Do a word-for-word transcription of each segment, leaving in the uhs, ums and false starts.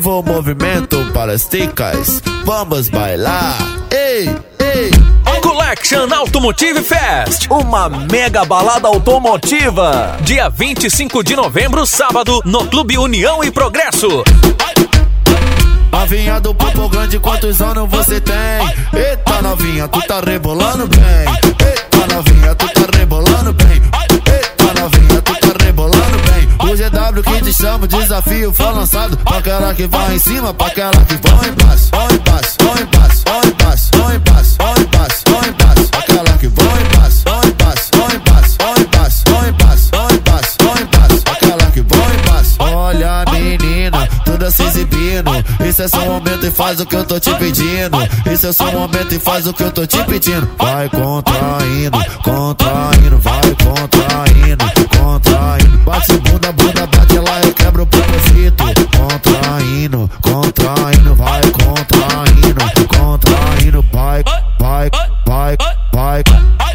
Ativo o movimento para as ticas, vamos bailar. Ei, ei. Collection Automotive Fest, uma mega balada automotiva. dia vinte e cinco de novembro, sábado, no Clube União e Progresso. Novinha do Popo Grande, quantos anos você tem? Eita novinha, tu tá rebolando bem. Eita novinha, tu tá rebolando bem. Eita novinha, tu tá rebolando bem. O G W que te chama, o desafio foi lançado pra aquela que vai em cima, pra aquela que vai em baixo. Vai em baixo, vai em baixo, vai em baixo, vai em baixo, vai em baixo, vai em baixo. Aquela que vai em baixo, vai em baixo, vai em baixo, vai em baixo, vai em baixo, vai em baixo, vai em baixo. Aquela que vai em baixo. Olha menina, toda se exibindo. Esse é seu momento e faz o que eu tô te pedindo. Esse é seu momento e faz o que eu tô te pedindo. Vai contraindo, contraindo, vai contraindo, contraindo. Bate bunda, bunda, bate lá e quebra o propósito. Contraindo, contraindo, vai contraindo, contraindo, vai, vai, vai, vai.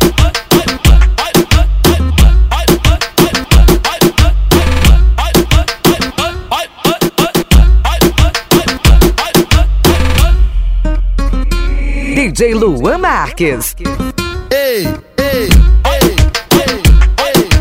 D J Luan Marques. Ei, ei, ei, ei, ei.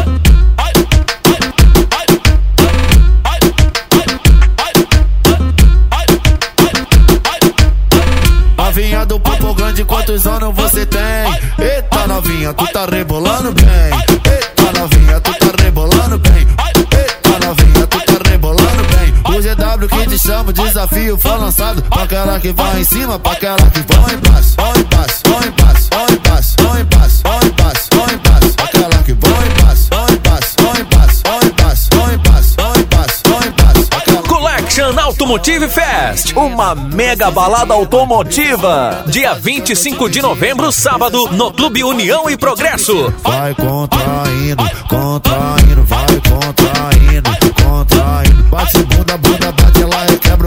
Novinha do Popo Grande, quantos anos você tem? Eita novinha, tu tá rebolando bem. Eita novinha, tu tá rebolando bem. Eita novinha, tu tá rebolando bem. O G W que te chama, o desafio foi lançado pra aquela que vai em cima, pra aquela que vai embaixo. Vai embaixo, vai embaixo, vai embaixo, vai embaixo, vai embaixo, vai embaixo. Aquela que vai embaixo, vai embaixo, vai embaixo, vai embaixo, vai embaixo, vai embaixo, vai embaixo. Aquela... Collection Automotive Fest, uma mega balada automotiva. dia vinte e cinco de novembro, sábado, no Clube União e Progresso. Vai contraindo, contraindo, vai contraindo, contraindo. Bate bunda, bunda, bate lá e quebra